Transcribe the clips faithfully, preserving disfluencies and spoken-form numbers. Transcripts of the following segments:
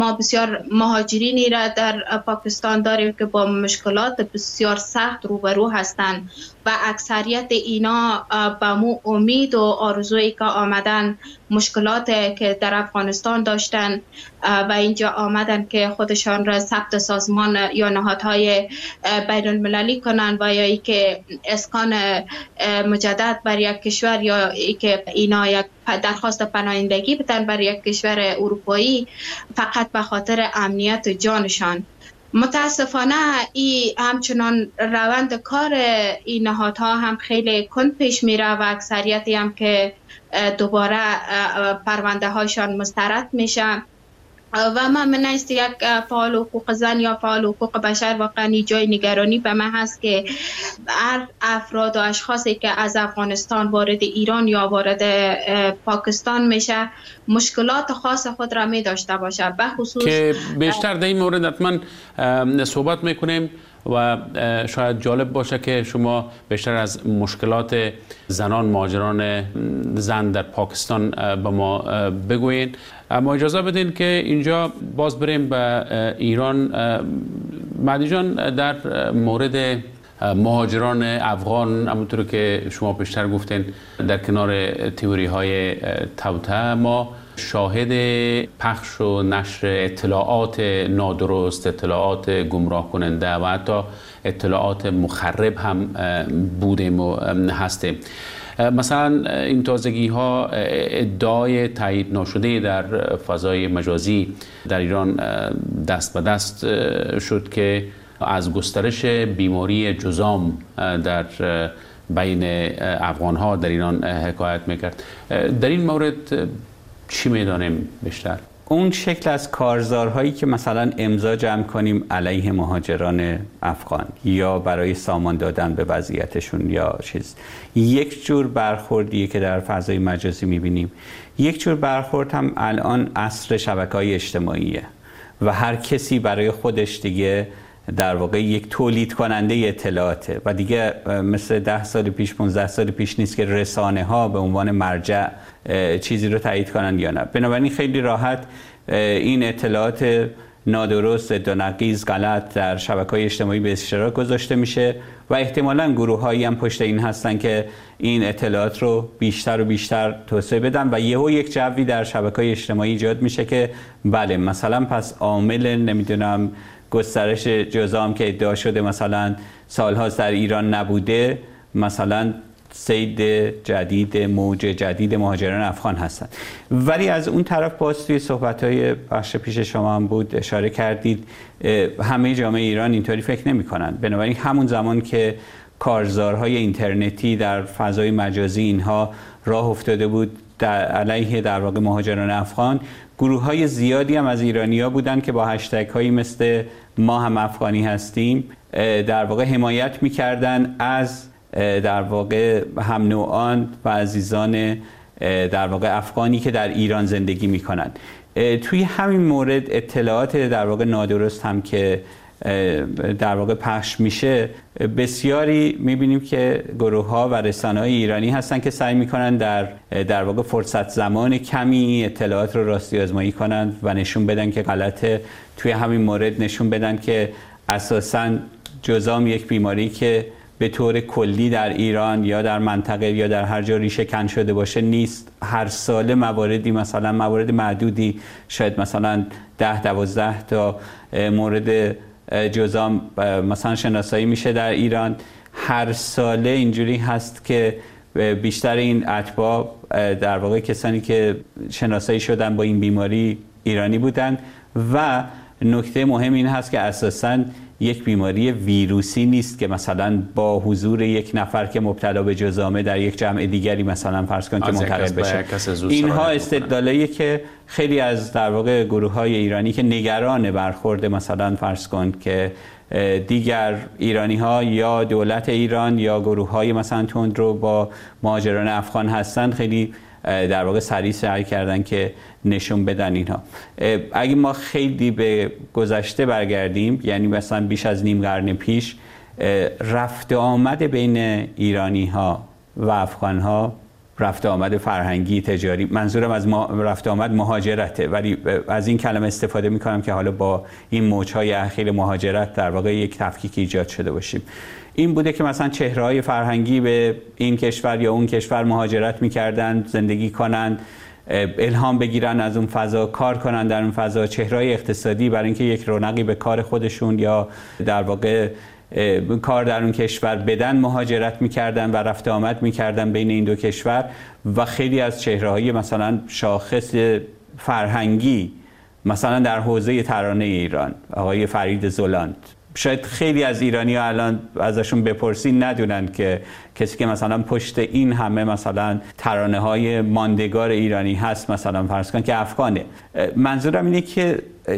ما بسیار مهاجرینی را در پاکستان داریم که با مشکلات بسیار سخت روبرو هستند و اکثریت اینا با مو امید و آرزویی که آمدن مشکلات که در افغانستان داشتن و اینجا آمدن که خودشان را ثبت سازمان یا نهادهای بین المللی کنند و یا ای که اسکان مجدد بر یک کشور یا ای که اینا یک درخواست پناهندگی بدن بر یک کشور اروپایی فقط به خاطر امنیت جانشان. متاسفانه ای همچنان روند کار این نهادها هم خیلی کند پیش میره و اکثریتی هم که دوباره پرونده هاشان مسترد میشه و من من است یک فعال حقوق زن یا فعال حقوق بشر واقعا جای نگرانی به من هست که هر افراد و اشخاصی که از افغانستان وارد ایران یا وارد پاکستان میشه مشکلات خاص خود را می داشته باشه، به خصوص که بیشتر در این مورد حتما صحبت میکنیم و شاید جالب باشه که شما بیشتر از مشکلات زنان مهاجران زن در پاکستان به ما بگوین. اما اجازه بدین که اینجا باز بریم به ایران. مهدی جان، در مورد مهاجران افغان همونطور که شما بیشتر گفتین در کنار تئوری های توطئه ما شاهد پخش و نشر اطلاعات نادرست، اطلاعات گمراه کننده و حتی اطلاعات مخرب هم بودیم و هستیم. مثلا این تازگی ها ادعای تایید نشده در فضای مجازی در ایران دست به دست شد که از گسترش بیماری جذام در بین افغان ها در ایران حکایت میکرد. در این مورد چی میدانیم بیشتر؟ اون شکل از کارزارهایی که مثلا امضا جمع کنیم علیه مهاجران افغان یا برای سامان دادن به وضعیتشون یا چیز، یک جور برخوردیه که در فضای مجازی میبینیم. یک جور برخورد هم الان عصر شبکه‌های اجتماعیه و هر کسی برای خودش دیگه در واقع یک تولید کننده اطلاعاته و دیگه مثل ده سال پیش پانزده سال پیش نیست که رسانه ها به عنوان مرجع چیزی رو تایید کنند یا نه. بنابراین خیلی راحت این اطلاعات نادرست، ضد غلط در شبکه‌های اجتماعی به اشتراک گذاشته میشه و احتمالاً گروه‌هایی هم پشت این هستن که این اطلاعات رو بیشتر و بیشتر توسعه بدن و یهو یک جوی در شبکه‌های اجتماعی ایجاد میشه که بله مثلا پس عامل نمیدونم گسترش جذام که ادعا شده مثلا سال‌هاست در ایران نبوده، مثلا سید جدید، موج جدید مهاجران افغان هستند. ولی از اون طرف باز توی صحبت‌های بخش پیش شما هم بود اشاره کردید همه جامعه ایران اینطوری فکر نمی‌کنن. بنابراین همون زمان که کارزارهای اینترنتی در فضای مجازی اینها راه افتاده بود در علیه در واقع مهاجران افغان، گروه‌های زیادی هم از ایرانی‌ها بودن که با هشتگ‌هایی مثل ما هم افغانی هستیم در واقع حمایت می‌کردن از در واقع هم نوعان و عزیزان در واقع افغانی که در ایران زندگی می‌کنند. توی همین مورد اطلاعات در واقع نادرست هم که در واقع پخش میشه، بسیاری میبینیم که گروه ها و رسانه های ایرانی هستن که سعی میکنن در در واقع فرصت زمان کمی اطلاعات رو راستی آزمایی کنن و نشون بدن که غلطه. توی همین مورد نشون بدن که اساساً جذام یک بیماری که به طور کلی در ایران یا در منطقه یا در هر جا ریشه کن شده باشه نیست. هر ساله مواردی مثلا موارد معدودی شاید مثلا ده دوازده تا مورد جذام مثلا شناسایی میشه در ایران. هر ساله اینجوری هست که بیشتر این اتباع در واقع کسانی که شناسایی شدن با این بیماری ایرانی بودن و نکته مهم این هست که اساساً یک بیماری ویروسی نیست که مثلا با حضور یک نفر که مبتلا به جذامه در یک جمع دیگری مثلا فرض کن که منتقل بشه. اینها استدلالاییه که خیلی از در واقع گروه‌های ایرانی که نگران برخورد مثلا فرض کن که دیگر ایرانی‌ها یا دولت ایران یا گروه‌های مثلا تندرو با مهاجران افغان هستن، خیلی در واقع سریع سعی کردن که نشون بدن اینها. اگه ما خیلی به گذشته برگردیم، یعنی مثلا بیش از نیم قرن پیش، رفت آمد بین ایرانی ها و افغان ها رفت آمد فرهنگی تجاری، منظورم از ما رفت آمد مهاجرته، ولی از این کلمه استفاده میکنم که حالا با این موجهای اخیر مهاجرت در واقع یک تفکیک ایجاد شده باشیم. این بوده که مثلا چهره‌های فرهنگی به این کشور یا اون کشور مهاجرت میکردن، زندگی کنند، الهام بگیرن از اون فضا، کار کنن در اون فضا. چهره‌های اقتصادی برای اینکه یک رونقی به کار خودشون یا در واقع کار در اون کشور بدن مهاجرت میکردن و رفت آمد میکردن بین این دو کشور. و خیلی از چهره‌های مثلا شاخص فرهنگی مثلا در حوزه ترانه ایران، آقای فرید زلاند، شاید خیلی از ایرانی‌ها الان ازشون بپرسین ندونن که کسی که مثلا پشت این همه مثلا ترانه‌های ماندگار ایرانی هست مثلا فرض کن که افغانه. منظورم اینه که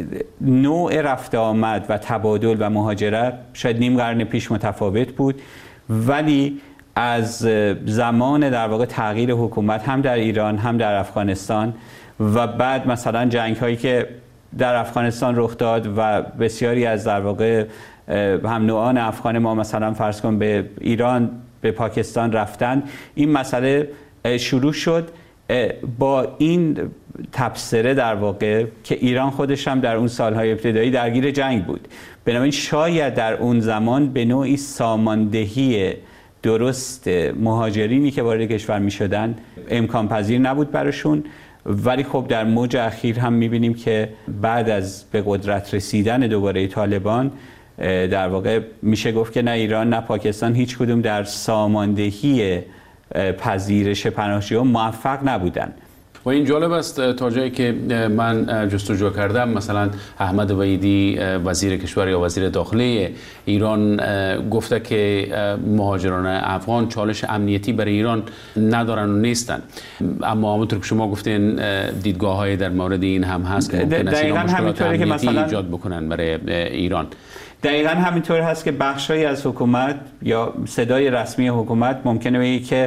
نوع رفت آمد و تبادل و مهاجرت شاید نیم قرن پیش متفاوت بود، ولی از زمان در واقع تغییر حکومت هم در ایران هم در افغانستان و بعد مثلا جنگ‌هایی که در افغانستان رخ داد و بسیاری از در واقع هم نوعان افغان ما مثلا فرض کن به ایران به پاکستان رفتن، این مسئله شروع شد با این تبصره در واقع که ایران خودش هم در اون سالهای ابتدایی درگیر جنگ بود. بنابراین شاید در اون زمان به نوعی ساماندهی درست مهاجرینی که وارد کشور می شدن امکان پذیر نبود براشون. ولی خب در موج اخیر هم می‌بینیم که بعد از به قدرت رسیدن دوباره طالبان در واقع میشه گفت که نه ایران نه پاکستان هیچ کدوم در ساماندهی پذیرش پناهجویان موفق نبودن. و این جالب است تا جایی که من جستجو کردم، مثلا احمد وحیدی وزیر کشور یا وزیر داخلی ایران گفته که مهاجران افغان چالش امنیتی برای ایران ندارن و نیستن، اما همونطور که شما گفتین دیدگاه‌های در مورد این هم هست که ممکن است اینا مشکلات امنیتی مثلا ایجاد بکنن برای ایران. دقیقاً همینطور هست که بخشی از حکومت یا صدای رسمی حکومت ممکنه بگه که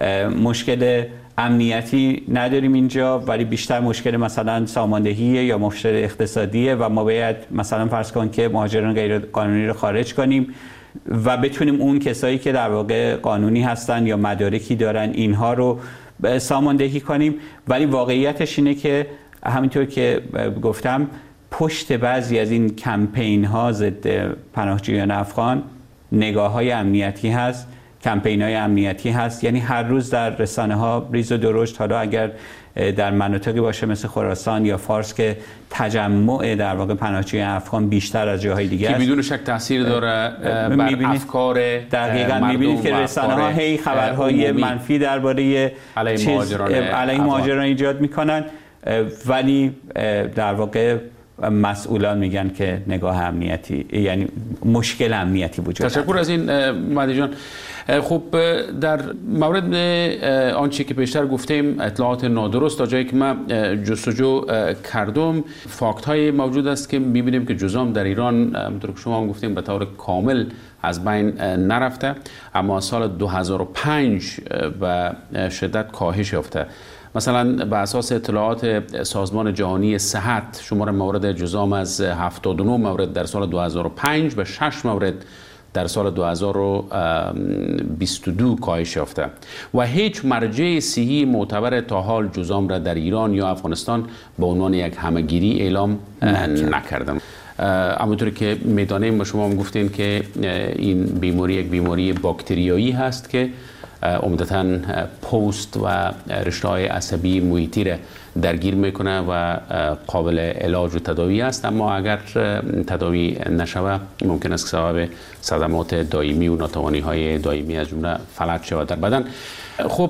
مشکل امنیتی نداریم اینجا، ولی بیشتر مشکل مثلا ساماندهیه یا مشکل اقتصادیه و ما باید مثلا فرض کن که مهاجران غیر قانونی رو خارج کنیم و بتونیم اون کسایی که در واقع قانونی هستن یا مدارکی دارن اینها رو ساماندهی کنیم. ولی واقعیتش اینه که همینطور که گفتم پشت بعضی از این کمپین ها ضد پناهجویان افغان نگاه های امنیتی هست، کمپین های امنیتی هست. یعنی هر روز در رسانه ها ریز و درشت، حالا اگر در مناطقی باشه مثل خراسان یا فارس که تجمع در واقع پناهجویان افغان بیشتر از جاهای دیگه است، که بدون شک تاثیر داره بر افکار دقیقاً می‌بینید که رسانه ها هی خبرهای منفی درباره علیه مهاجران علیه مهاجران ایجاد میکنن، ولی در واقع مسئولان میگن که نگاه امنیتی، یعنی مشکل امنیتی وجود داره. تشکر از این مهدی جان. خب در مورد آنچه که پیشتر گفتیم اطلاعات نادرست، تا جایی که من جستجو کردم فاکت های موجود است که میبینیم که جزام در ایران همونطور که شما هم گفتیم به طور کامل از بین نرفته، اما سال دو هزار و پنج به شدت کاهش یافته. مثلا به اساس اطلاعات سازمان جهانی صحت شمار مورد جزام از هفتاد و نه مورد در سال دو هزار و پنج به شش مورد در سال دو هزار و بیست و دو کاهش یافته و هیچ مرجع صحی معتبر تا حال جزام را در ایران یا افغانستان به عنوان یک همهگیری اعلام نکردند. همونطور که میدانیم و شما هم گفتین که این بیماری یک بیماری باکتریایی هست که عمدتاً پوست و رشته‌های عصبی محیطی را درگیر میکنه و قابل علاج و تداوی است، اما اگر تداوی نشود ممکن است که سبب صدمات دائمی و ناتوانی‌های دائمی از جمله فلج شود در بدن. خب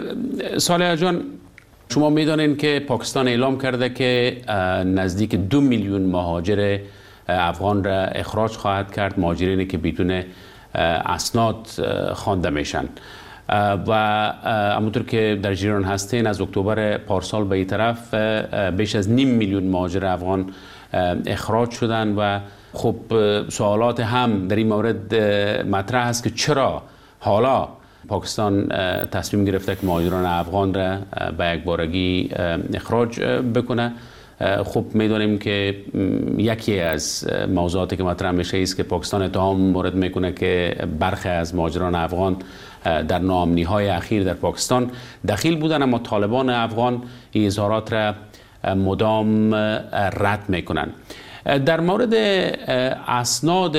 صالح جان، شما میدانید که پاکستان اعلام کرده که نزدیک دو میلیون مهاجر افغان را اخراج خواهد کرد، مهاجرینی که بدون اسناد خوانده میشن و همونطور که در جریان هستین از اکتبر پارسال به این طرف بیش از نیم میلیون مهاجر افغان اخراج شدن و خب سوالات هم در این مورد مطرح است که چرا حالا پاکستان تصمیم گرفته که مهاجران افغان را به یک بارگی اخراج بکنه. خب میدونیم که یکی از موضوعاتی که مطرح میشه است که پاکستان اتهام مورد میکنه که برخی از مهاجران افغان در ناامنی های اخیر در پاکستان دخیل بودن، اما طالبان افغان این اظهارات را مدام رد میکنن. در مورد اسناد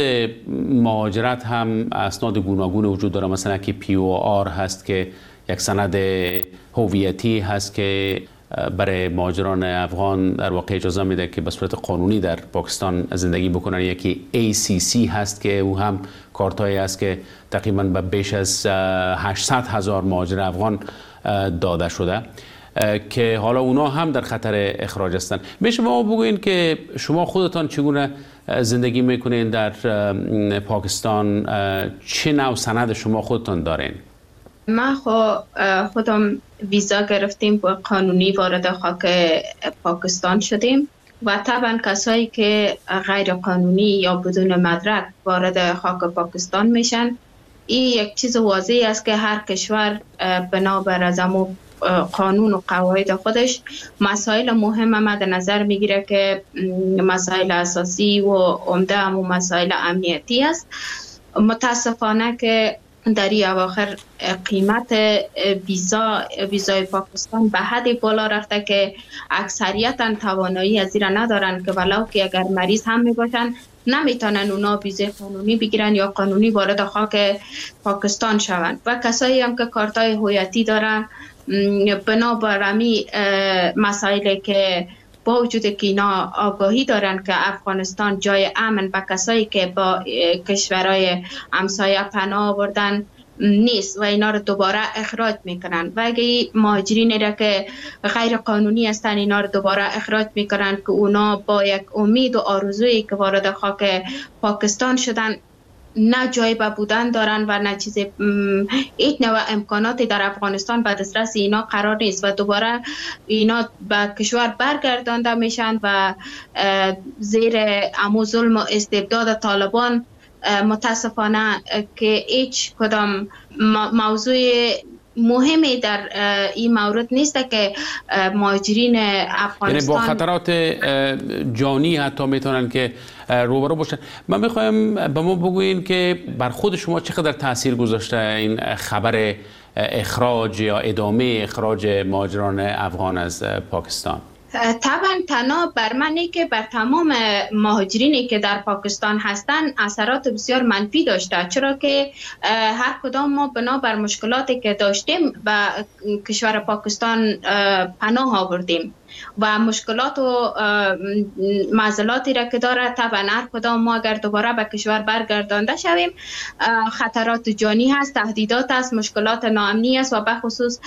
مهاجرت هم اسناد گوناگون وجود داره، مثلا که پی او آر هست که یک سند هویتی هست که برای مهاجران افغان در واقع اجازه میده که به صورت قانونی در پاکستان زندگی بکنن. یکی ای سی سی هست که او هم کارتایی است که تقریبا به بیش از هشتصد هزار مهاجر افغان داده شده که حالا اونا هم در خطر اخراج هستند. به شما بگوین که شما خودتان چگونه زندگی میکنین در پاکستان، چه نوع سند شما خودتان دارین؟ ما خودم ویزا گرفتیم و قانونی وارد خاک پاکستان شدیم و طبعا کسایی که غیر قانونی یا بدون مدرک وارد خاک پاکستان میشن، این یک چیز واضحی است که هر کشور بنابر از امو قانون و قواعد خودش مسائل مهم مد نظر میگیره که مسائل اساسی و عمده همو مسائل امنیتی است. متاسفانه که در این اواخر قیمت ویزا ویزای پاکستان به حد بالا رفته که اکثریتا توانایی از این ندارن که ولو که اگر مریض هم می باشن نمیتونن اونا ویزای قانونی بگیرن یا قانونی وارد خاک پاکستان شوند. و کسایی هم که کارتای هویتی دارن بنابر امی مسائلی که با وجود که اینا آگاهی دارن که افغانستان جای امن به کسایی که با کشورهای همسایه پناه آوردن نیست و اینا رو دوباره اخراج میکنن و اگه مهاجرین را که غیر قانونی هستن اینا رو دوباره اخراج میکنن که اونا با یک امید و آرزویی که وارد خاک پاکستان شدن نه جای به بودن دارن و نه چیز هیچ نوع امکاناتی در افغانستان به دسترس اینا قرار نیست و دوباره اینا به کشور برگردانده میشن و زیر امو ظلم و استبداد طالبان متاسفانه که هیچ کدام موضوع مهمی در این مورد نیست که مهاجرین افغانستان یعنی با خطرات جانی حتی میتونن که روبرو باشن. من میخوایم به ما بگوین که بر خود شما چقدر تاثیر گذاشته این خبر اخراج یا ادامه اخراج مهاجران افغان از پاکستان؟ طبعا تنها بر منی که بر تمام مهاجرینی که در پاکستان هستند اثرات بسیار منفی داشته، چرا که هر کدام ما بنا بر مشکلاتی که داشتیم به کشور پاکستان پناه آوردیم و مشکلات و معضلاتی را که داره طبعا هر کدام ما اگر دوباره به کشور برگردانده شویم خطرات جانی هست، تهدیدات است، مشکلات ناامنی است و به خصوص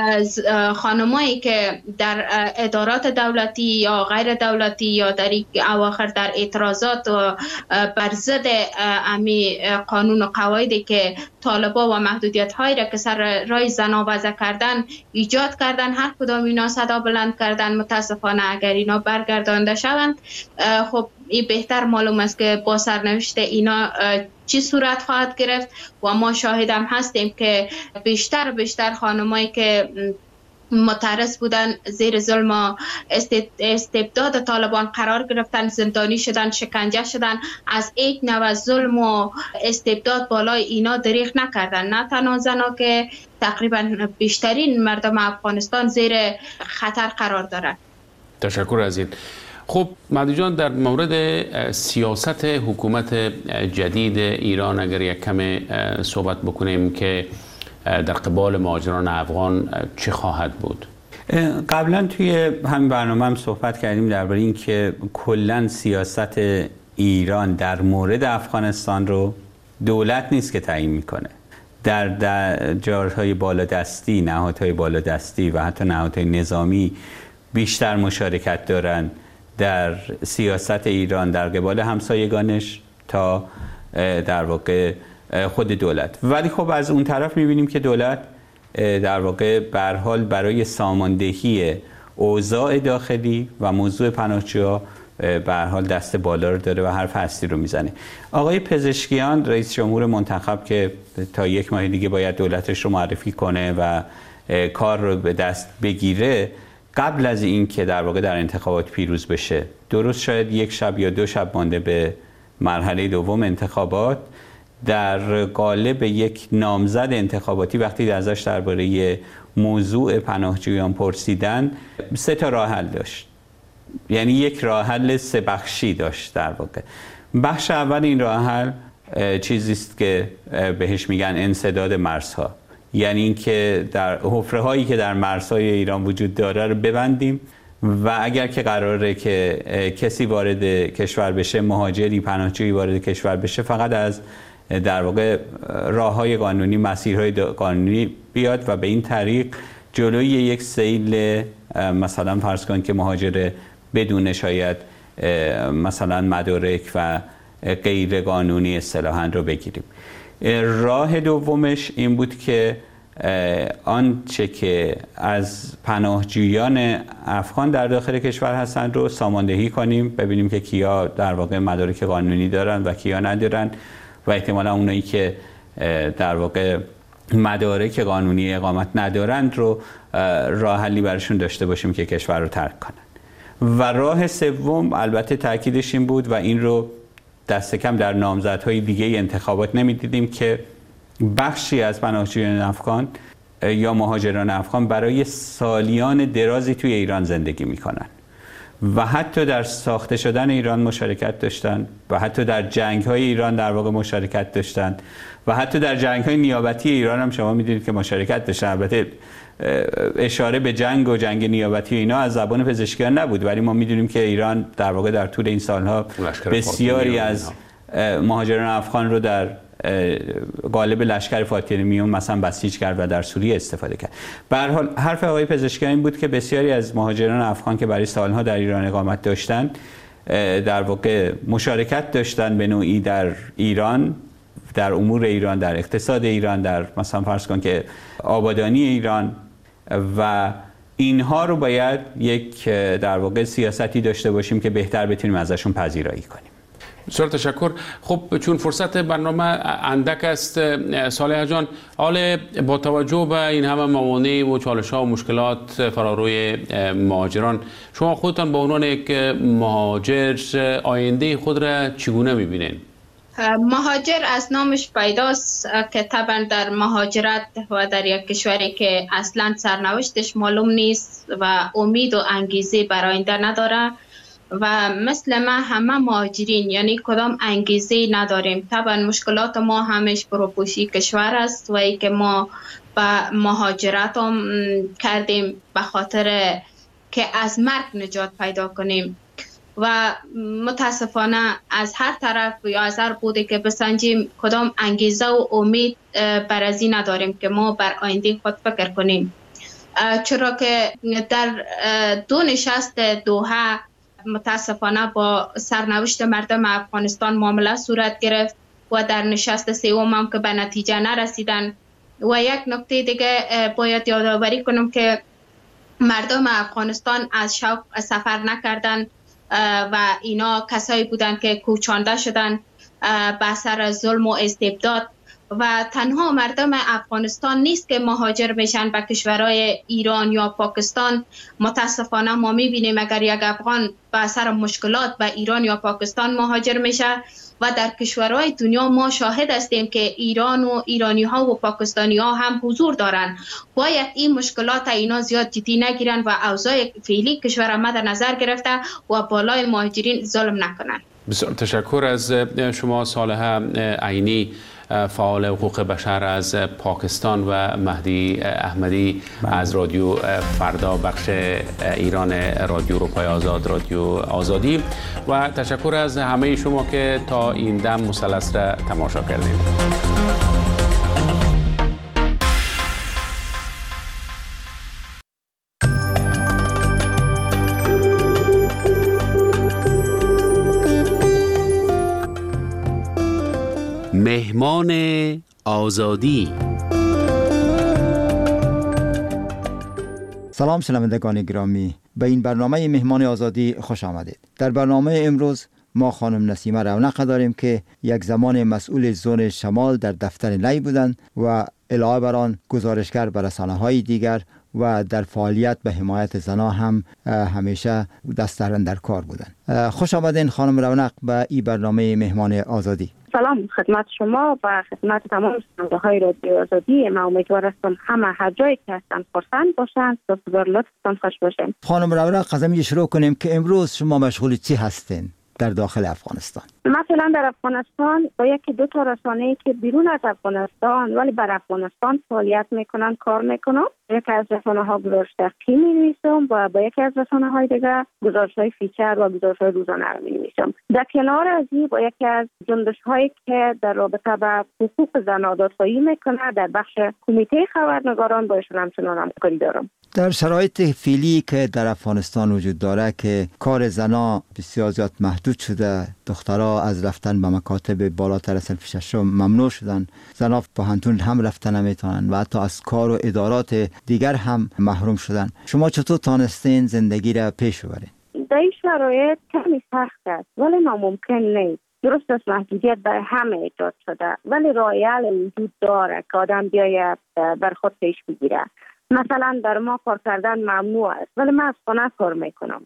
خانمایی که در ادارات دولتی یا غیر دولتی یا در اواخر در اعتراضات و بر ضد امی قانون و قواعدی که طالبا و محدودیت هایی را که سر رای زنا وضع کردن ایجاد کردن، هر کدام اینا صدا بلند کردن. متاسفانه اگر اینا برگردانده شوند خب این بهتر معلوم است که با سرنوشت اینا چی صورت خواهد گرفت و ما شاهدم هستیم که بیشتر بیشتر خانمایی که معترض بودن زیر ظلم و استبداد طالبان قرار گرفتن، زندانی شدن، شکنجه شدن، از یک نوع ظلم و استبداد بالای اینا دریغ نکردن. نه تنها زنا که تقریبا بیشترین مردم افغانستان زیر خطر قرار دارن. تشکر از این. خب مهدی جان، در مورد سیاست حکومت جدید ایران اگر یک کم صحبت بکنیم که در قبال مهاجران افغان چه خواهد بود؟ قبلا توی همین برنامه هم صحبت کردیم درباره این که کلا سیاست ایران در مورد افغانستان رو دولت نیست که تعیین میکنه. در, در جارهای بالادستی، نهادهای بالادستی و حتی نهادهای نظامی بیشتر مشارکت دارن در سیاست ایران در قبال همسایگانش تا در واقع خود دولت. ولی خب از اون طرف میبینیم که دولت در واقع به هر حال برای ساماندهی اوضاع داخلی و موضوع پناهجوها به هر حال دست بالا رو داره و حرف هستی رو میزنه. آقای پزشکیان رئیس جمهور منتخب که تا یک ماه دیگه باید دولتش رو معرفی کنه و کار رو به دست بگیره، قبل از این که در واقع در انتخابات پیروز بشه، درست شاید یک شب یا دو شب مانده به مرحله دوم انتخابات، در قالب یک نامزد انتخاباتی وقتی ازش درباره موضوع پناهجویان پرسیدن سه تا راه حل داشت، یعنی یک راه حل سه بخشی داشت. در واقع بخش اول این راه حل چیزی است که بهش میگن انسداد مرزها، یعنی اینکه در حفره هایی که در مرزهای ایران وجود داره رو ببندیم و اگر که قراره که کسی وارد کشور بشه، مهاجری پناهجویی وارد کشور بشه، فقط از در واقع راههای قانونی، مسیرهای قانونی بیاد و به این طریق جلوی یک سیل مثلا فرض کن که مهاجر بدون شاید مثلا مدارک و غیر قانونی اصطلاحاً رو بگیریم. راه دومش این بود که آنچه که از پناهجویان افغان در داخل کشور هستند رو ساماندهی کنیم، ببینیم که کیا در واقع مدارک قانونی دارن و کیا ندارن و احتمالا اونایی که در واقع مدارک قانونی اقامت ندارند رو راه حلی براشون داشته باشیم که کشور رو ترک کنن. و راه سوم البته تاکیدش این بود و این رو دست کم در نامزدهای دیگه انتخابات نمیدیدیم که بخشی از پناهجویان افغان یا مهاجران افغان برای سالیان درازی توی ایران زندگی میکنن و حتی در ساخته شدن ایران مشارکت داشتن و حتی در جنگ‌های ایران در واقع مشارکت داشتن و حتی در جنگ‌های نیابتی ایران هم شما می‌دونید که مشارکت داشتن. البته اشاره به جنگ و جنگ نیابتی اینا از زبان پزشکیان نبود، ولی ما می‌دونیم که ایران در واقع در طول این سالها بسیاری از مهاجران افغان رو در قالب لشکر فاطمیون مثلا بسیج کرد و در سوریه استفاده کرد. به هر حال حرف آقای پزشکیان این بود که بسیاری از مهاجران افغان که برای سالها در ایران اقامت داشتند در واقع مشارکت داشتن به نوعی در ایران، در امور ایران، در اقتصاد ایران، در مثلا فرض کن که آبادانی ایران، و اینها رو باید یک در واقع سیاستی داشته باشیم که بهتر بتونیم ازشون پذیرایی کنیم. بسیار تشکر. خب چون فرصت برنامه اندک است صالح جان، حال با توجه به این همه موانع و چالش ها و مشکلات فراروی مهاجران، شما خودتان به عنوان یک مهاجر آینده خود را چگونه میبینید؟ مهاجر از نامش پیداست که طبعا در مهاجرت و در یک کشوری که اصلا سرنوشتش معلوم نیست و امید و انگیزه برای آینده نداره و مثل ما همه مهاجرین یعنی کدام انگیزه نداریم. طبعا مشکلات ما همش پروپوشی کشور است و ای که ما به مهاجرت هم کردیم به خاطر که از مرگ نجات پیدا کنیم و متاسفانه از هر طرف یا از هر بوده که بسنجیم کدام انگیزه و امید بر از این نداریم که ما بر آینده خود فکر کنیم، چرا که در دو نشست دوحه متاسفانه با سرنوشت مردم افغانستان معامله صورت گرفت و در نشست سوم هم که به نتیجه نرسیدن. و یک نکته دیگه باید یادآوری کنم که مردم افغانستان از شوق سفر نکردن و اینا کسایی بودن که کوچانده شدن به اثر ظلم و استبداد و تنها مردم افغانستان نیست که مهاجر میشن به کشورهای ایران یا پاکستان. متاسفانه ما میبینیم اگر یک افغان به اثر مشکلات به ایران یا پاکستان مهاجر میشه و در کشورهای دنیا ما شاهد هستیم که ایران و ایرانی ها و پاکستانی ها هم حضور دارن. باید این مشکلات اینا زیاد جدی نگیرن و اوضاع فعلی کشور ما در نظر گرفته و بالای مهاجرین ظلم نکنن. بسیار تشکر از شما صالح عینی، فعال حقوق بشر از پاکستان، و مهدی احمدی از رادیو فردا بخش ایران رادیو روپای آزاد، رادیو آزادی، و تشکر از همه شما که تا این دم مثلث را تماشا کردید. مهمان آزادی. سلام شنوندگان گرامی، به این برنامه مهمان آزادی خوش آمدید. در برنامه امروز ما خانم نسیمه رونق داریم که یک زمان مسئول زون شمال در دفتر نی بودند و علاوه بر آن گزارشگر بر رسانه‌های دیگر و در فعالیت به حمایت زنان هم همیشه دست در کار بودن. خوش آمدین خانم رونق به این برنامه مهمان آزادی. سلام خدمت شما و خدمت تمام شنونده های رادیو آزادی. من امیدوار هستم همه هر جایی که هستن خرسند باشند و بسیار لطفتان خوش باشین. خانم رونق از همین شروع کنیم که امروز شما مشغول چی هستین در داخل افغانستان؟ مثلا در افغانستان با یکی دو تا رسانه‌ای که بیرون از افغانستان ولی بر افغانستان فعالیت میکنن کار میکنم. یکی از رسانه‌ها گزارش دقیقی می‌نویسم و با یکی از رسانه‌های دیگر گزارش‌های فیچر و گزارش‌های روزانه رو می‌نویسم. در کنار از این با یکی از جنبش‌هایی که در رابطه با حقوق زن آزادخواهی میکنه در بخش کمیته خبرنگاران با ایشون همچنان همکاری دارم. در شرایط فعلی که در افغانستان وجود داره که کار زنا بسیار زیاد محدود شده، دخترها از رفتن به مکاتب بالاتر از صنف ششم ممنوع شدن، زنا پوهنتون هم رفتن نمیتونن و حتی از کار و ادارات دیگر هم محروم شدن. شما چطور تانستین زندگی را پیش ببرین؟ در این شرایط کمی سخت است ولی ناممکن نیست. درست است محدودیت برای همه ایجاد شده ولی راه حل وجود داره که آدم بیاید بر خود پیش بگیره. مثلا در ما کار کردن ممنوع است ولی من از خانه کار میکنم.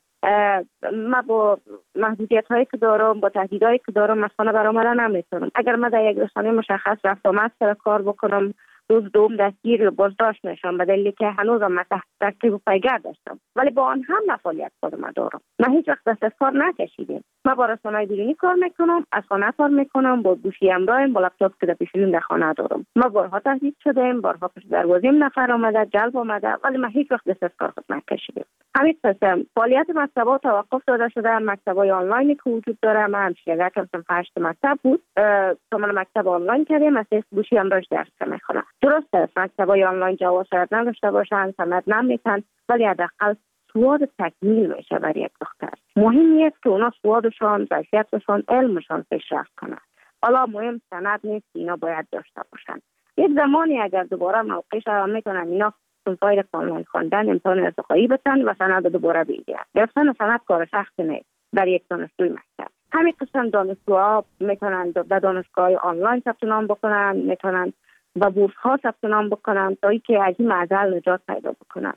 من با محدودیت هایی که دارم با تهدیدهایی که دارم از خانه برآمدن نمیتونم. اگر من در یک رسانه مشخص رفت آمد سر کار بکنم روز دوم دستگیر بازداشت میشم به دلیلی که هنوزم من تحت تعقیب و پیگرد داشتم ولی با آن هم نفعالیت خودم دارم. من هیچ وقت دست از کار نکشیدم. من با رسانه‌های بیرونی کار میکنم، از خانه کار میکنم، با گوشی همراهم، با لپتاپ که در پیشون در خانه دارم. من بارها تهدید شدم، بارها پشت دروازه‌ام نفر آمده، جلب آمده ولی من هیچ وقت دست از کار خود نکشیدم. همین قسم فعالیت مکتب‌ها توقف داده شده. مکتب‌های آنلاینی که وجود داره من همشیگه کردم هشت مکتب بود. تو من مکتب آنلاین کردم، از گوشی همراهش درس میخونم. درست است مکتب‌های آنلاین جواز شاید نداشته باشن، سند نمیتن ولی حداقل سواد تکمیل میشه برای یک دختر. مهم نیست که اونا سوادشان، ظرفیتشان، علمشان پیشرفت کنه. حالا مهم سند نیست، اینا باید داشته باشن. یک زمانی اگر دوباره موقعش هم میکنن اینا صنفای قانون خواندن امتحان ارتقایی بتن و سند دوباره بگیرن. گرفتن سند کار سخت نیست برای یک دانشجوی مکتب. همین قسم دانشجوها میتونن در دانشگاه آنلاین ثبت نام بکنن، میتونن و بورس ها ثبت نام بکنم تا اینکه از این معضل نجات پیدا بکنم.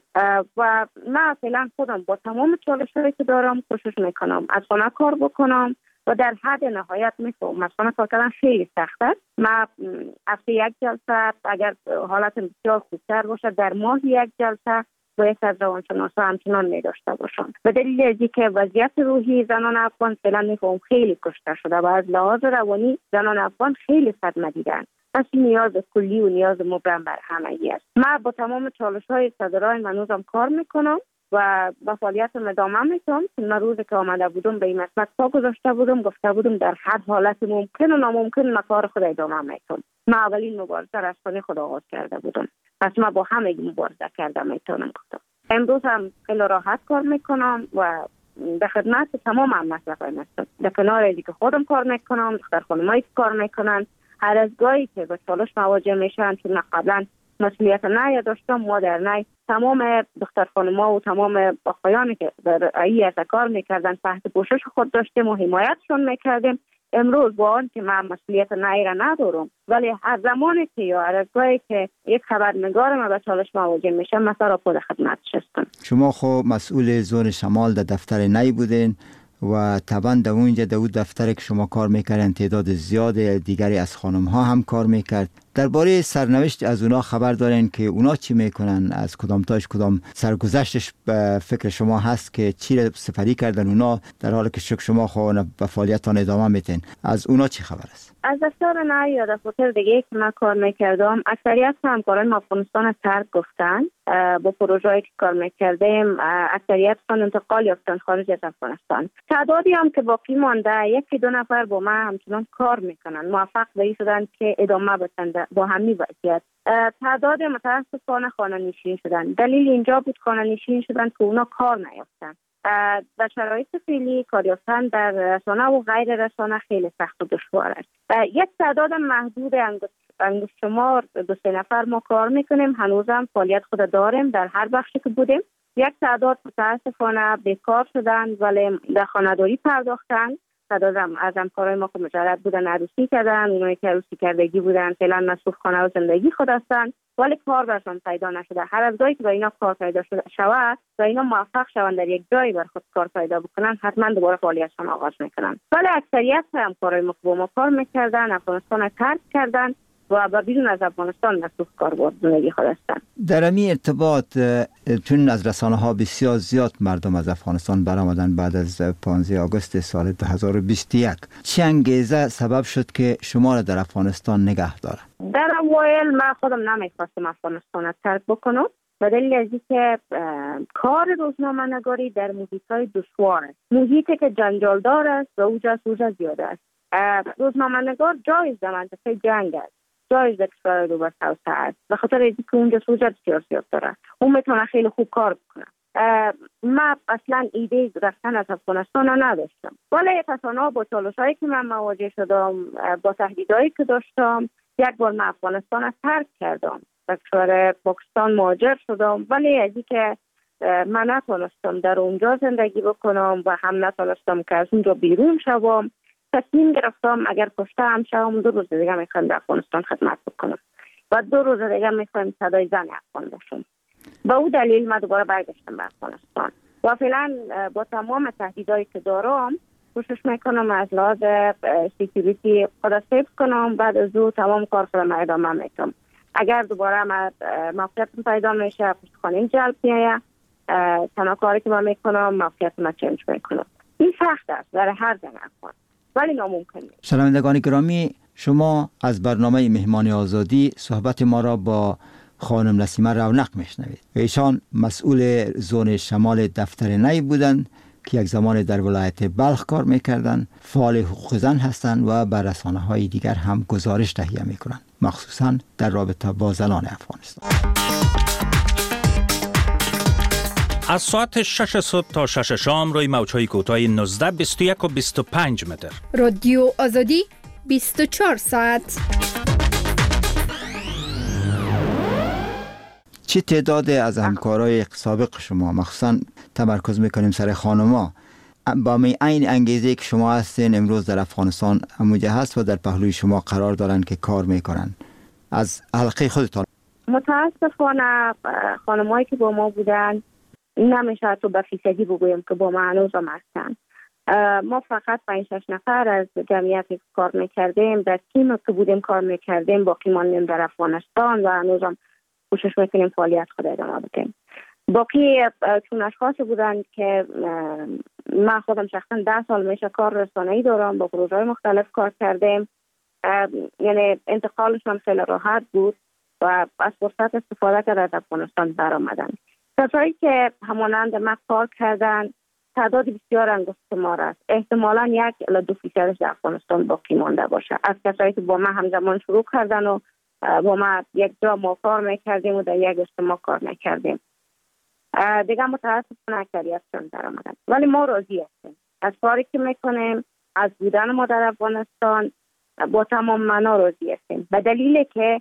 و من فعلا خودم با تمام چالش‌هایی که دارم کوشش میکنم از خانه کار بکنم و در حد نهایت میفهمم از خانه کار کردن خیلی سخت است. من هفته یک جلسه اگر حالت بسیار خوبتر باشه در ماه یک جلسه با یک از روانشناسا همچنان می داشته باشم. به دلیل از اینکه وضعیت روحی زنان افغان فعلا میفهمم خیلی کشته شده و از لحاظ روانی زنان افغان خیلی صدمه دیدن. پس نیاز کلی و نیاز مبرم بر همگی است. من با تمام چالش‌های صدرای منوزم کار میکنم و با فعالیتم ادامه میکنم. من روزی که آمده بودم به این مسئله پا گذاشته بودم، گفته بودم در هر حالت ممکن و ناممکن من کار خود ادامه میکنم. من اولین مبارزه را از خانه خود آغاز کرده بودم. پس من با همه مبارزه کرده میتونم گفتم. امروز هم خیلی راحت کار میکنم و به خدمت تمام هم مسئله هستم. در کنار اینکه که خودم کار میکنم، دختر خانمایی که کار میکنن، هر از گاهی که به چالش مواجه میشن چون قبلا مسئولیت نه داشتم ما در نه تمام دختر خانم‌ها و تمام آقایانی که در ای از کار میکردن تحت پوشش خود داشتیم و حمایتشون میکردیم. امروز با آن که من مسئولیت نه را ندارم ولی هر زمانی که یا هر از گاهی که یک خبرنگار ما به چالش مواجه میشه مثلا خود خدمتش هستم. شما خب مسئول زون شمال در دفتر نی بودین و طبعا در اونجا در اون دفتر که شما کار میکردن تعداد زیاد دیگری از خانم ها هم کار میکرد. درباره سرنوشت از اونا خبر دارین که اونا چی میکنن؟ از کدام تاش کدام سرگذشتش به فکر شما هست که چی رو سپری کردن اونا در حالی که شک شما خواهن به فعالیتان ادامه میتین؟ از اونا چی خبر است؟ از دفتر نه یا دفتر دیگه که من کار میکردم اکثریت همکاران افغانستان ترک گفتن. با پروژه‌ای که کار میکردیم اکثریت خان انتقال یافتن خارج از افغانستان. تعدادی هم که باقی مانده یکی دو نفر با من همچنان کار میکنن موفق به این شدن که ادامه بدن با همین وضعیت. تعداد متاسفانه خانه نشین شدن. دلیل اینجا بود خانه نشین شدن که اونا کار نیافتن. در شرایط فعلی کار یافتن در رسانه و غیر رسانه خیلی سخت و دشوار است. یک تعداد محدود انگشت شمار دو سه نفر ما کار میکنیم. هنوزم فعالیت خود داریم در هر بخشی که بودیم. یک تعداد متاسفانه بیکار شدن ولی در خانه‌داری پرداختن. تعداد از همکارای ما که مجرد بودن عروسی کردن، اونایی که عروسی کردگی بودن فعلا مصروف خانه و زندگی خود هستن. ولی کار برشان پیدا نشده. هر از گاهی که با اینا کار پیدا شده شود و اینا موفق شوند در یک جایی بر خود کار پیدا بکنن، حتما دوباره فعالیتشان آغاز میکنن. ولی اکثریت همکارای ما با ما کار میکردن، افغانستان را ترک کردن و با بیرون از افغانستان مسئول کار بود زندگی خود هستند. در این ارتباط چون از رسانه ها بسیار زیاد مردم از افغانستان برآمدن بعد از پانزده آگوست سال دو هزار و بیست و یک، چه انگیزه سبب شد که شما را در افغانستان نگه داره؟ در اوایل من خودم نمیخواستم افغانستان را ترک بکنم، به دلیل از اینکه کار روزنامه نگاری در محیط‌های دشوار است، محیطی که جنجالدار است و اوجا سوژه زیاد است. روزنامه نگار جایز در منطقه جنگ است، جایز در کشور رو بسته است، به خاطر اینکه اونجا سوژه بسیار زیاد داره، اون میتونه خیلی خوب کار بکنه. من اصلا ایده رفتن از افغانستان نداشتم، ولی تصانیف با چالش‌هایی که من مواجه شدم، با تهدیدهایی که داشتم، یک بار من افغانستان را ترک کردم، به کشور پاکستان مهاجر شدم. ولی از اینکه من نتونستم در اونجا زندگی بکنم و هم نتونستم که از اونجا بیرون شوم، تصمیم گرفتم اگر کشته هم شوم دو روز دیگه میخوایم در افغانستان خدمت بکنم و دو روز دیگه میخوایم صدای زن افغان باشم. به او دلیل من دوباره برگشتم به افغانستان و فعلا با تمام تهدیدایی که دارم کوشش میکنم از لحاظ سکیوریتی خود سیف کنم. بعد از او تمام کار خودم ادامه میدم. اگر دوباره من موقعیت پیدا میشه پشتخانه جلب میایه، تنها کاری که من میکنم موقعیت من چنج میکنم. این سخت است برای هر زن افغان، ولی ناممکن نیست. شنوندگان گرامی، شما از برنامه مهمان آزادی صحبت ما را با خانم نسیمه رونق میشنوید. ایشان مسئول زون شمال دفتر نی بودند که یک زمان در ولایت بلخ کار میکردند، فعال حقوق زن هستند و بر رسانه‌های دیگر هم گزارش تهیه میکنند، مخصوصا در رابطه با زنان افغانستان. از ساعت شش صبح تا شش شام روی موج‌های کوتاه نوزده، بیست و یک و بیست و پنج متر. رادیو آزادی بیست و چهار ساعت. چه تعداد از همکارای سابق شما، مخصوصا تمرکز میکنیم سر خانما، با می عین انگیزه که شما هستین امروز در افغانستان همونجا هست و در پهلوی شما قرار دارن که کار میکنن، از حلقه خودتان؟ متاسفانه خانمایی که با ما بودن نمیشه تو به فیصدی بگویم که با ما هنوز هم هستن. ما فقط پنج شش نفر از جمعیتی که کار میکردیم در تیم که بودیم کار میکردیم باقی ماندیم در افغانستان و هنوز هم کوشش میکنیم فعالیت خود ادامه بدیم. باقی چون اشخاصی بودن که من خودم شخصا ده سال میشه کار رسانه‌ای دارم، با پروژه‌های مختلف کار کردیم، یعنی انتقالشون خیلی راحت بود و از فرصت استفاده کرد از افغانستان برآمدن. کسایی که همانند ما کار کردن تعداد بسیار انگشت ما است. احتمالاً یک الی دو فیصدش در افغانستان باقی مانده باشه از کسایی که با ما همزمان شروع کردن و با ما یک جا ما کار میکردیم و در یک اجتماع کار میکردیم. دیگه متاسفانه اکثریتشون در آمدن، ولی ما راضی هستیم از کاری که میکنیم، از بودن ما در افغانستان با تمام معنا راضی هستیم، به دلیل که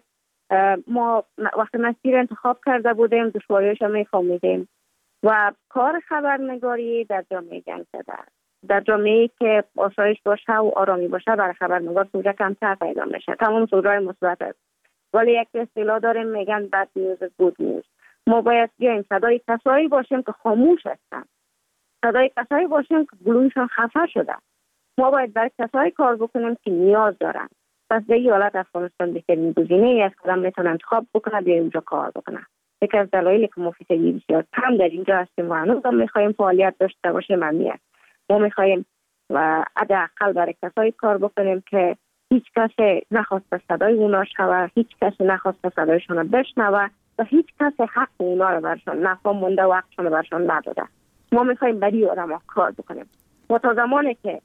ما وقتی مسیر انتخاب کرده بودیم دشواریش رو میفهمیدیم و کار خبرنگاری در جامعه جنگ زده است. در جامعه‌ای که آسایش باشه و آرامی باشه برای خبرنگار سوژه کمتر پیدا میشه. تمام سوژه‌های مثبت است، ولی یک اصطلاح داریم میگن بد نیوز گود نیوز. ما باید بیایم صدای کسایی باشیم که خاموش هستن، صدای کسایی باشیم که گلویشون خفه شده. ما باید برای کسایی کار بکنیم که نیاز دارن. پس در این حالت افغانستان بهترین گزینه‌ای است که آدم میتونه انتخاب بکنه بیایم اونجا کار بکنه. یکی از دلایلی که ما فیصدی بسیار کم در اینجا هستیم و هنوز هم میخوایم فعالیت داشته باشیم ممنوعه. ما میخوایم و حداقل برای کسایی کار بکنیم که هیچ کسی نخواست صدای اونا شوه، هیچ کسی نخواست صدایشون رو بشنوه و هیچ کسی حق اونا رو برشون نفهم مونده و حقشون رو برشون نداده. ما میخوایم برای آدم کار بکنیم. و تا زمانی که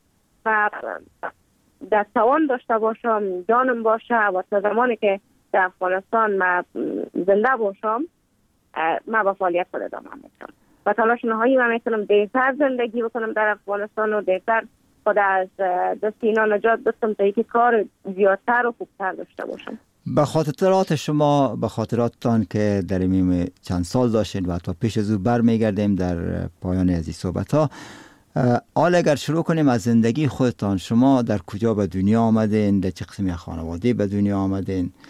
در توان داشته باشم، جانم باشه و تا زمانی که در افغانستان ما زنده باشم، ما با فعالیت خود ادامه میدم و تلاش نهایی من میکنم دیرتر زندگی بکنم در افغانستان و دیرتر خود از دست اینا نجات بدم تا اینکه کار زیادتر و خوبتر داشته باشم. به خاطرات شما، به خاطراتتان که در این چند سال داشتین و تا پیش از او برمیگردیم در پایان از این صحبت ها، حالا اگر شروع کنیم از زندگی خودتان، شما در کجا به دنیا آمدین، در چه قسمی خانواده به دنیا آمدین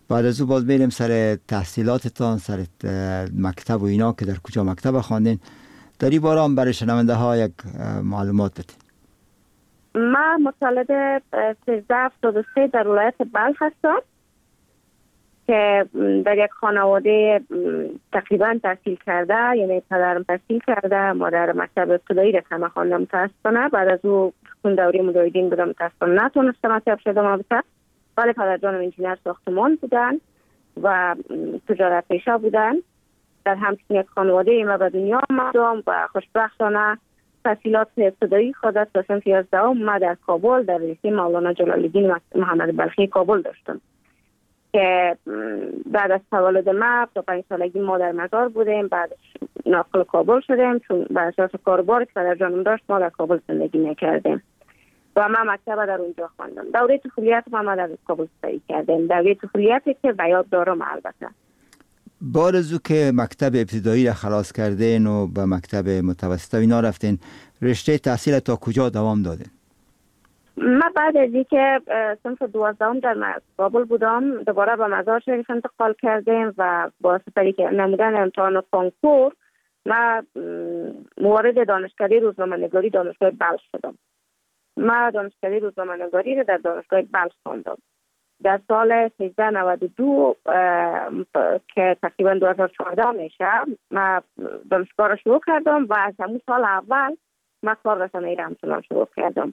بعد از او باز میریم سر تحصیلاتتان، سر مکتب و اینا که در کجا مکتب خواندین. در این باره هم برای شنونده ها یک معلومات بدین. من متولد سیزده هفتاد و سه در ولایت بلخ هستم که در یک خانواده تقریبا تحصیل کرده، یعنی پدرم تحصیل کرده، مادر مکتب ابتدایی را هم خواندم متاسفانه. بعد از او خون دوره مجاهدین بودم، متاسفانه نتونستم مکتب شدم البته، ولی پدر جانم انجینر ساختمان بودن و تجارت پیشه بودن. در همچین یک خانواده ما به دنیا آمدم و خوشبختانه تحصیلات ابتدایی خود تا صنف یازدهم ما در کابل در لیسه مولانا جلال الدین محمد بلخی کابل داشتم که بعد از تولد ما تا پنج سالگی ما در مزار بودیم. بعدش ناقل کابل شدیم چون بر اساس کاربار که پدر جانم داشت ما در کابل زندگی میکردیم و من مکتب در اونجا خواندم. دوره طفولیت ما در کابل سپری کردیم، دوره طفولیتی که به یاد دارم. البته بعد از او که مکتب ابتدایی را خلاص کردین و به مکتب متوسط اینا رفتین، رشته تحصیل تا کجا دوام دادین؟ من بعد از اینکه صنف دوازدهم در کابل بودم دوباره به مزار شریف انتقال کردیم و با سپری نمودن امتحان کنکور من مورد دانشکده روزنامه‌نگاری دانشگاه بلخ شدم. من دانشکده روزنامه‌نگاری را در دانشگاه بلخ خواندم. در سال سیزده نود و دو که تقریبا دو هزار و چهارده میشه من دانشگاه را شروع کردم و از همون سال اول من کار رسانه‌ای را همچنان شروع کردم.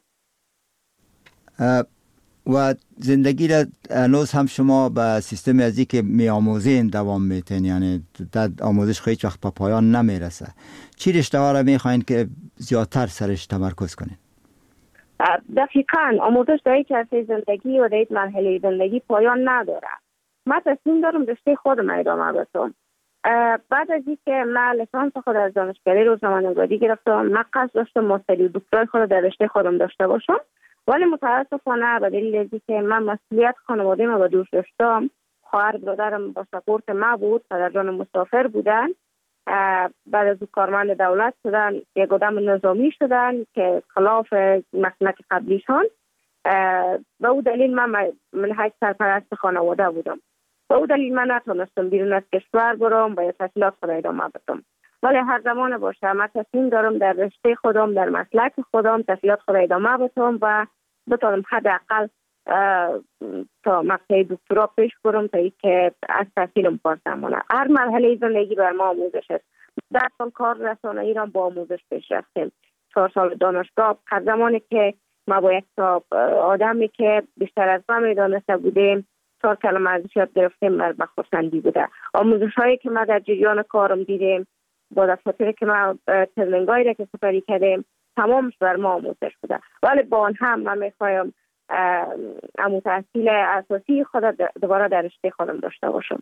و زندگی را هنوز هم شما به سیستم ازی که می آموزین دوام میتین، یعنی در آموزش خیلی وقت پا پایان نمیرسه. چی رشته ها را میخواین که زیادتر سرش تمرکز کنین؟ دقیقاً آموزش در یک عرصه زندگی و در یک مرحله زندگی پایان نداره. من تصمیم دارم رشته خودم ادامه بدم. بعد از اینکه من لیسانس خود از دانشکده روزنامه‌نگاری گرفتم، من قصد داشتم ماستری و دکترای خود در رشته خودم داشته باشم، ولی متاسفانه به دلیل از اینکه من مسئولیت خانواده ما به دوش داشتم، خواهر برادرم با سپورت ما بود، پدر جانم مسافر بودن، بعد از او کارمند دولت شدن، یک آدم نظامی شدن که خلاف مسلک قبلیشان. به او دلیل من من هیچ سرپرست خانواده بودم. به او دلیل من نتونستم بیرون از کشور برم و تحصیلات خود ادامه بدم. ولی هر زمان باشه من تصمیم دارم در رشته خودم، در مسلک خودم تحصیلات خود ادامه بدم و بتونم حداقل تا مقطع دکترا پیش برم تا اینکه از تحصیلم پاس نمونه. هر مرحله زندگی بر ما آموزش است. در سال کار رسانه‌ای را با آموزش پیش رفتیم. چهار سال دانشگاه، هر زمانی که ما با یک آدمی که بیشتر از ما میدانسته بودیم چهار کلمه ازش یاد گرفتیم، بر بخورسندی بوده. آموزش هایی که ما در جریان کارم دیدیم با دفاتری که ما ترنینگایی را که سپری کردیم تمامش بر ما آموزش بوده. ولی با آن هم من میخوایم امو تحصیل اساسی خود دوباره در رشته خودم داشته باشم.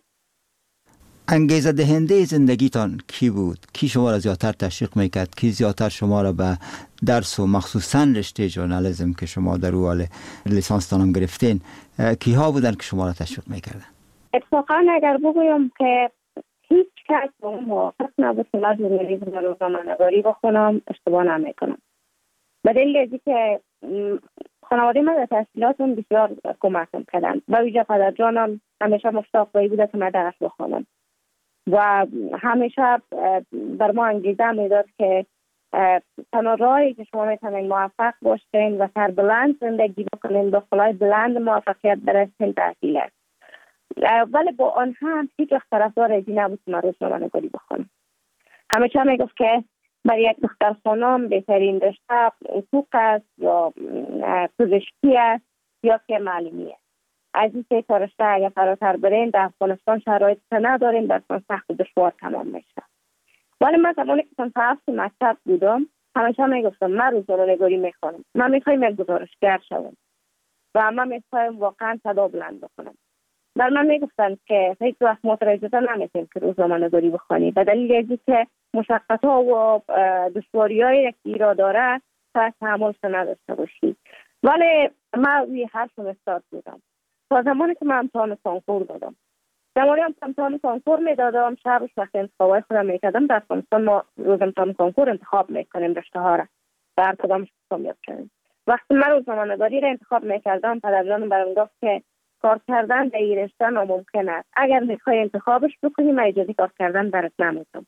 انگیزه دهنده زندگیتان کی بود؟ کی شما را زیادتر تشویق میکرد؟ کی زیادتر شما را به درس و مخصوصا رشته ژورنالیسم که شما در اول لیسانس هم گرفتین، کی ها بودن که شما را تشویق میکردن؟ اتفاقا اگر بگویم که هیچ کس با اون موافق نبود که من ژورنالیسم و روزنامه‌نگاری بخونم، اشتباه نمیکنم. به دلیل از اینکه خانواده من در تحصیلاتم بسیار کمکم کردن. با ویژه پدر جانم همیشه مشتاق به این بوده که من درس بخونم و همیشه بر ما انگیزه میداد که تنها راهی که شما میتونید موفق باشین و سربلند زندگی بکنین، با خلای بلند موفقیت برسین تحصیل است. ولی با آن هم هیچ وقت طرفدار این نبود که من روزنامه‌نگاری بخونم. همیشه میگفت که برای یک دختر خانم بهترین رشته حقوق است یا پزشکی است یا که معلمی است. از این سه تا رشته اگر فراتر برین در افغانستان شرایط نداریم، در سخت و دشوار تمام میشه. ولی من زمانی که صنف هفت مکتب بودم همیشه میگفتم من روزنامه‌نگاری میخوانم، من میخوایم یک گزارشگر شوم و من میخوایم واقعا صدا بلند بکنم. در من میگفتن که هیچ وقت مترجمه نمیتونیم که روزنامه‌نگاری بخوانی به دلیل اینکه مشقت‌ها و دشواری‌هایی که ایراد داره تا تحملش نداشته باشی. ولی من روی حرفم استاد بودم تا زمانی که من امتحان کنکور دادم. زمانی هم امتحان کنکور میدادم، شبش وقت انتخابای خودم میکردم. در افغانستان ما روز امتحان کنکور انتخاب میکنیم رشته ها را و هر کدامش کامیاب شدیم. وقتی من روزنامه‌نگاری را انتخاب میکردم پدر جانم برام گفت که کار کردن در این رشته ناممکن است. اگر میخوای انتخابش بکنی من اجازه کار کردن برات نمیدم.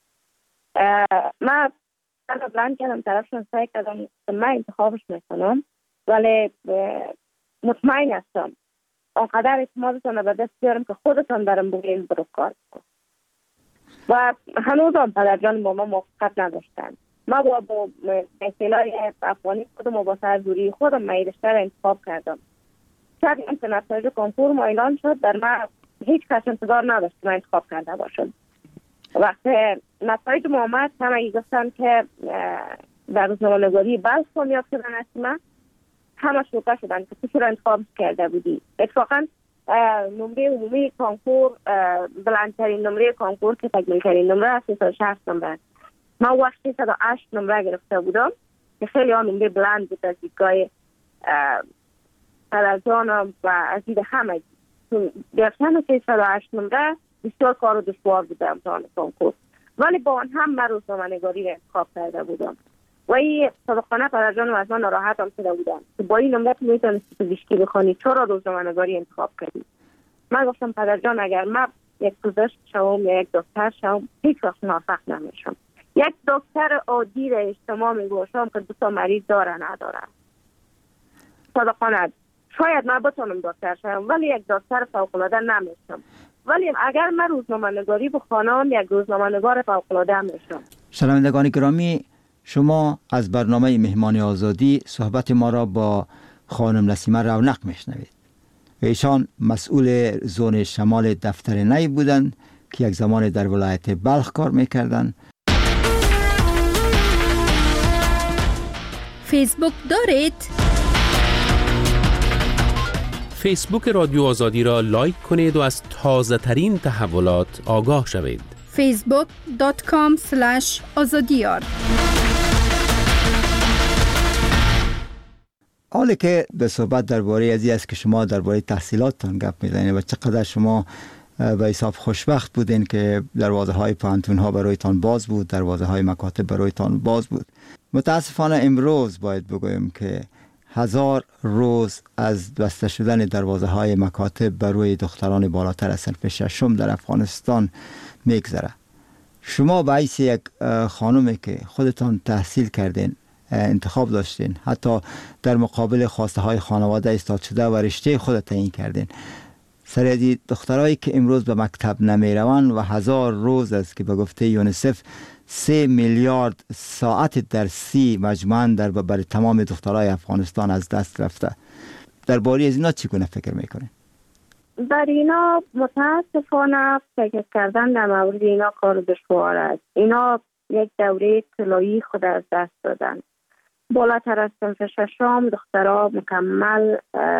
من قبلا کردم طرفشون سعی کردم من انتخابش میکنم، ولی مطمئن هستم آنقدر اعتمادتان به دست بیارم که خودتان برم بگین برو کار کن. و هنوز هم پدرجان با ما موافقت نداشتن. ما با با اصطلاح افغانی خودم و با سرزوری خودم من رشته را انتخاب کردم. چون که نتایج کنکور ما اعلان شد، در من هیچ کس انتظار نداشت من انتخاب کرده باشم. وقتی نتایج ما آمد همه گفتن که در روزنامه‌نگاری بلخ کامیاب شدن است، من همه شوکه شدن که تو چرا انتخاب کرده بودی. اتفاقا نمره عمومی کنکور بلندترین نمره کنکور که تکمیل ترین نمره است سیصد و شصت نمره. من وقتی سیصد و هشت نمره گرفته بودم که خیلی ها نمره بلند بود از دیدگاه پدرجانم و از دید همه. گرفتن سیصد و هشت نمره بسیار کار و دشوار بود در امتحان کنکور، ولی با آن هم من روزنامه‌نگاری را انتخاب کرده بودم و این صادقانه پدرجانم از من ناراحت هم شده بودن که با این نمره میتونستی پزشکی بخوانی، چرا روزنامه‌نگاری انتخاب کردی؟ من گفتم پدرجان اگر من یک پزشک شوم یا یک دکتر شوم هیچ وقت موفق نمیشم. یک دکتر عادی را اجتماع میگوشم که دو تا مریض داره نداره. صادقانه شاید من بتونم دکتر شوم ولی یک دکتر فوق‌العاده نمیشم. ولی اگر من روزنامه‌نگاری بخوانم یک روزنامه‌نگار فوق‌العاده میشم. شنوندگان گرامی، شما از برنامه مهمان آزادی صحبت ما را با خانم نسیمه رونق میشنوید. ایشان مسئول زون شمال دفتر نی بودند که یک زمان در ولایت بلخ کار میکردند. فیسبوک دارید؟ فیسبوک رادیو آزادی را لایک کنید و از تازه ترین تحولات آگاه شوید. فیسبوک دات کام اسلش آزادیار. حالا که به صحبت درباره ازی است که شما درباره تحصیلاتتان گپ میزنید و چقدر شما به حساب خوشبخت بودین که دروازه های پانتون ها برایتان باز بود، دروازه های مکاتب برایتان باز بود. متاسفانه امروز باید بگویم که هزار روز از بسته شدن دروازه های مکاتب برای دختران بالاتر از صنف ششم در افغانستان میگذره. شما به حیث یک خانومی که خودتان تحصیل کردین، انتخاب داشتین، حتی در مقابل خواسته های خانواده ایستاد شده و رشته خود تعیین کردین، سریعی دخترایی که امروز به مکتب نمی روند و هزار روز است که به گفته یونیسف سه میلیارد ساعت درسی مجموعاً در برای تمام دخترای افغانستان از دست رفته. درباره از اینا چگونه فکر میکنین؟ در اینا متاسفانه فکر کردن در مورد اینا کار دشوار است. اینا یک دوره طلایی خود از دست دادن. بالاتر از صنف ششم دخترها مکمل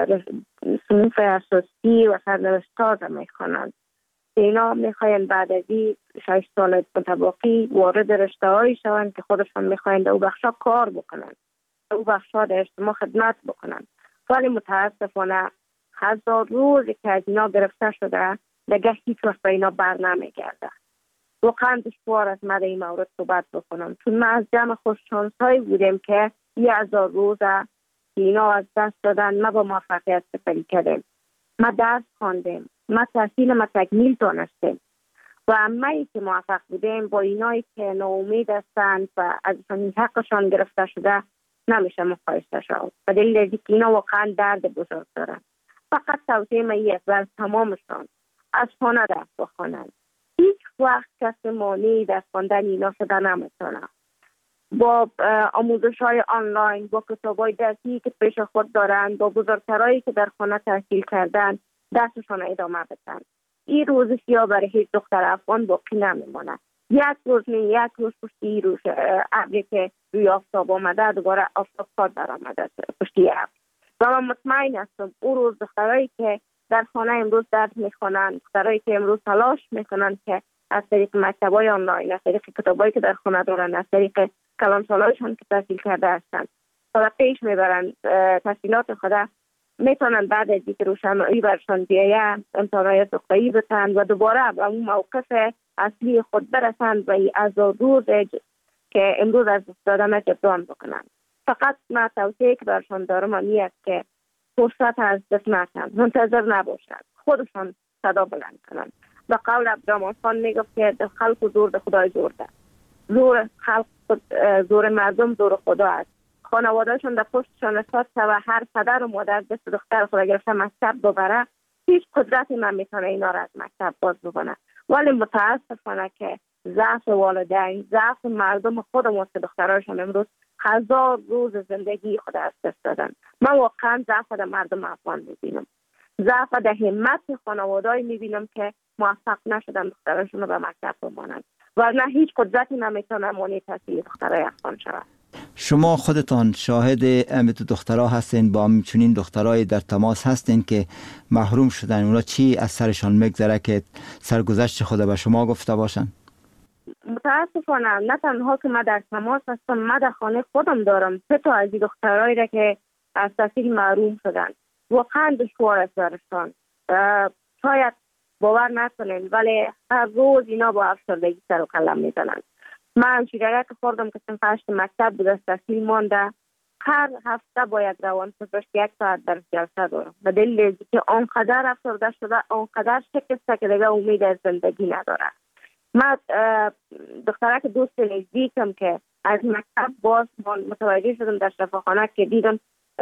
صنف اساسی و سرنوشت‌ها میخوانند. اینا میخواین بعد از این شش سال متباقی وارد رشته هایی شوند که خودشان میخواین در او بخشا کار بکنند، در او بخشا در اجتماع خدمت بکنند. ولی متاسفانه هزار روزی که از اینا گرفته شده دیگه هیچ وقت به اینا بر نمیگرده. واقعا دشوار است من در این مورد صحبت بکنم، چون ما از جمع خوششانس هایی بودیم که یه هزار روزه که اینا از دست دادن ما با موفقیت سپری کردیم. ما درس خواندیم، ما تحصیل ما تکمیل دانستیم و همه‌ای که موفق بودیم با اینایی که ناامید هستند و ازشان حقشان گرفته شده نمیشه مقایسه شد. به دلیل اینکه اینا واقعا درد بزرگ دارن. فقط توصیه من این است بر تمامشان از خانه درس بخوانند. هیچ وقت کسی مانعی در خواندن اینا شده نمیتونه. با آموزش های آنلاین، با کتاب های درسی که پیش خود دارند، با بزرگترهایی که در خانه تحصیل کردن درسشان ادامه بدن. این روز سیاه برای هیچ دختر افغان باقی نمیمونه. یک روز نه یک روز پشتی روز ابری که روی آفتاب آمده دوباره آفتاب خود در آمده پشتی ابر. و من مطمئن هستم اون روز دخترایی که در خانه امروز درس میخوانند، دخترایی که امروز تلاش میکنند که از طریق مکتب‌های آنلاین، از طریق کتابایی که در خانه دارند، از طریق کلانسالایشان که تحصیل کرده هستند تا پیش میبرند تحصیلات خود، میتونن بعد از اینکه روشنایی برشان بیاید امتحانات دکترایی بتند و دوباره به اون موقف اصلی خود برسند و این هزار روز که امروز از دست دادن جبران بکنند. فقط من توصیه که برشان دارم این است که فرصت از دست نکنند، منتظر نباشند، خودشان صدا بلند کنند. به قول عبدالرحمن خان میگفت که خلق زور ده خدای زور ده. زور خلق زور مردم زور خدا است. خانوادهشون در پشتشان استاد و هر پدر و مادر دست دختر خود گرفته مکتب ببره، هیچ قدرتی نمیتونه اینا را از مکتب باز بکنه. ولی متاسفانه که ضعف والدین، ضعف مردم خودمون که دختراشون امروز هزار روز زندگی خود از دست دادن. من واقعا ضعف در مردم افغان میبینم، ضعف در همت خانواده‌ای میبینم که موفق نشدن دختراشون رو به مکتب بمانند و نه هیچ قدرتی نمیتونه مانع تحصیل دخترای افغان شود. شما خودتان شاهد امیت دخترها هستین، با همچنین دخترای در تماس هستین که محروم شدن، اونا چی از سرشان میگذره که سرگذشت خود به شما گفته باشن؟ متاسفانه نه تنها که من در تماس هستم، من در خانه خودم دارم سه تا از این دخترایی را که از تحصیل محروم شدن. واقعا دشوار است برشان، شاید باور نکنین ولی هر روز اینا با افسردگی سر و کله میزنن. من شیرگه که خوردم که صنف هشت مکتب بود، از تحصیل مانده، هر هفته باید روان پزشک یک ساعت در جلسه دارم به دلیل که آنقدر افسرده شده، آنقدر شکسته که دیگه امید از زندگی نداره. من دختره که دوست نزدیکم که از مکتب باز متوجه شدم در شفاخانه که دیدم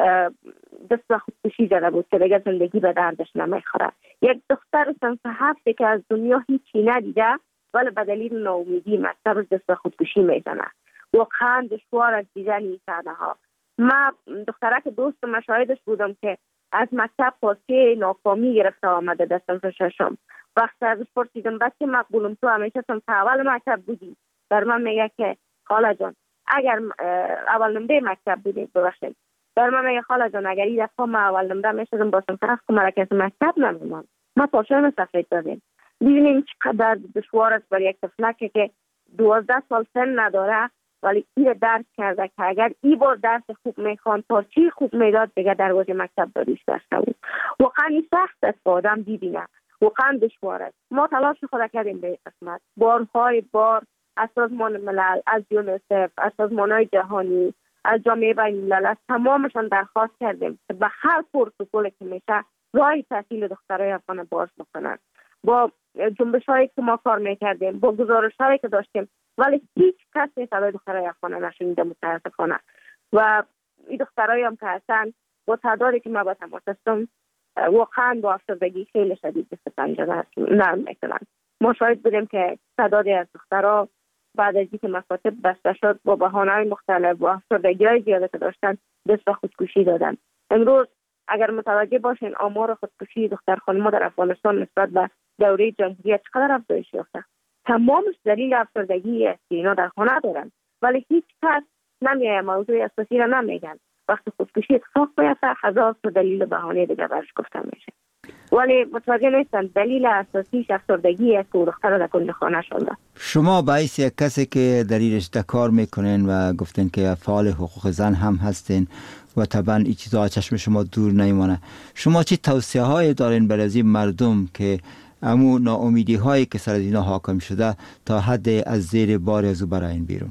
دست به خودکشی زده بود که دیگه زندگی به دردش نمیخوره. یک دختر صنف هفته که از دنیا هیچی ندیده ولی به دلیل ناامیدی مکتب دست به خودکشی میزنه. واقعا دشوار از دیدن این صحنه ها. من دختره که دوست مشاهدش بودم که از مکتب پاسه ناکامی گرفته آمده در صنف ششم. وقتی ازش پرسیدم بچه مقبولم تو همیشه صنف اول مکتب بودی؟ در من میگه که خاله جان اگر اول نمره مکتب بودی ببخشید. در من میگه خاله جان اگر این دفعه ما اول نمره میشدم با صنف هفت که مرکز مکتب نمیمان ما پاشم سفید دادیم. ببینیم چقدر دشوار است برای یک طفلک که دوازده سال سن نداره ولی این درک کرده که اگر این بار درس خوب میخوان پارچی خوب میداد دیگه دروازه مکتب داریش داشته بود. واقعا این سخت است که آدم ببینه، واقعا دشوار است. ما تلاش خود کردیم به قسمت بارهای بار از سازمان ملل، از یونیسف، از سازمان‌های جهانی، از جامعه بین‌الملل، از تمامشان درخواست کردیم که به هر پروتکلی که میشه راه تحصیل دخترای افغان باز بکنن. با جنبش‌هایی که ما کار میکردیم، با گزارش‌هایی که داشتیم ولی هیچ کس صدای دخترای افغان نشنیده متاسفانه. و این دخترایی هم که هستن با تعدادی که ما با تماس هستم واقعا با افسردگی خیلی شدید دست پنجه نرم میکنن. ما شاهد بودیم که تعدادی از دخترها بعد از اینکه مکاتب بسته شد با بهانه‌های مختلف و افسردگی‌های زیاده که داشتن دست به خودکشی دادن. امروز اگر متوجه باشین آمار خودکشی دختر خانم‌ها در افغانستان نسبت به دوره جمهوریت چقدر افزایش یافته. تمامش دلیل افسردگی است که اینا در خانه دارن ولی هیچ کس نمیایه موضوع اساسی را نمیگن. وقتی خودکشی اتفاق بیفته هزار تا دلیل بهانه دیگه برش گفته میشه ولی متوجه نیستن دلیل اساسیش افسردگی است که دختر در کل خانه شده. شما باعث یک کسی که در این رشته کار میکنین و گفتین که فعال حقوق زن هم هستین و طبعا این چیزها چشم شما دور نمیمانه، شما چی توصیه های دارین برای این مردم که امو ناامیدی هایی که سر اینا حاکم شده تا حد از زیر بار از او براین بیرون؟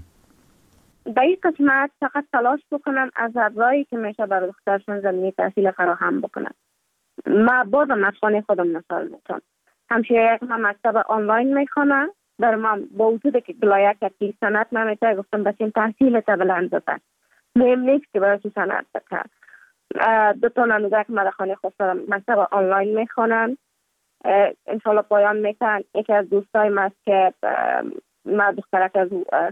به این قسمت فقط تلاش بکنن از راهی که میشه برای دخترشون زمینه تحصیل فراهم بکنن. من بازم از خانه خودم مثال میتونم. همشه یک من مکتب آنلاین میخوانم، در من با وجود که بلایک که سنت نمیشه گفتم بچیم تحصیل تا بلند بکن. مهم نیست که برای تو سنت بکن. دو تا نموده که من در خانه خود دارم مکتب آنلاین میخوانم. انشالله پایان میکن. یکی از دوستای من است که من دخترک از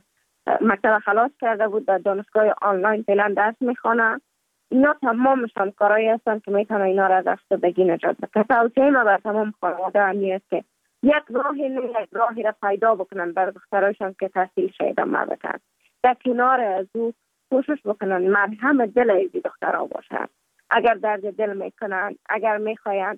مکتب خلاص کرده بود در دانشگاه آنلاین فعلا درس میخوانم. اینا تمامشان کارایی هستن که میتونن اینا را از افسردگی نجات بدن. توصیه ما بر تمام خانواده همی است که یک راهی نه یک راهی را پیدا بکنن برای دخترایشان که تحصیل شاید ما بکن. در کنار از او کوشش بکنن مرهم دل از دخترها باشن. اگر درد دل میکنن، اگر میخواین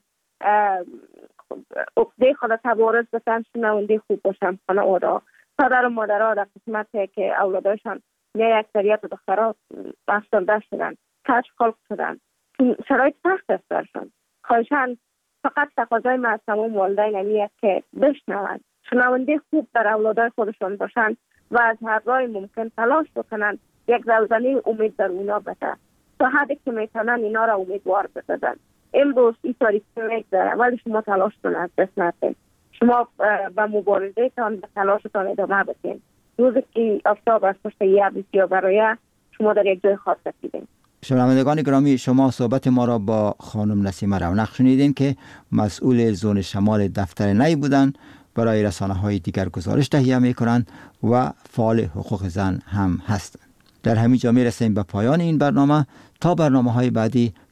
عقده خود تبارز بکنن، شنونده خوب باشن خانواده. پدر و مادرها در قسمت که اولادشان نه اکثریت دخترها افسرده شدن، کج خلق شدن، شرایط سخت است برشان. خواهشان فقط تقاضای من از تمام والدین همی است که بشنوند، شنونده خوب در اولادای خودشان باشند و از هر راه ممکن تلاش بکنند یک زلزله امید در اونا بده. تا حدی که میتونن اینا را امیدوار بسازن. امروز این تاریخ میگذره ولی شما تلاشتون از دست ندید. شما به مبارزه تان به تلاشتان ادامه بدین. روزی که آفتاب از پشت یه بسیار برای شما در یک جای خاص رسیدین. شنوندگان گرامی، شما صحبت ما را با خانم نسیمه رونق شنیدین که مسئول زون شمال دفتر نی بودند. برای رسانه های دیگر گزارش تهیه می کنند و فعال حقوق زن هم هستند. در همین جا می رسیم به پایان این برنامه. تا برنامه های بعدی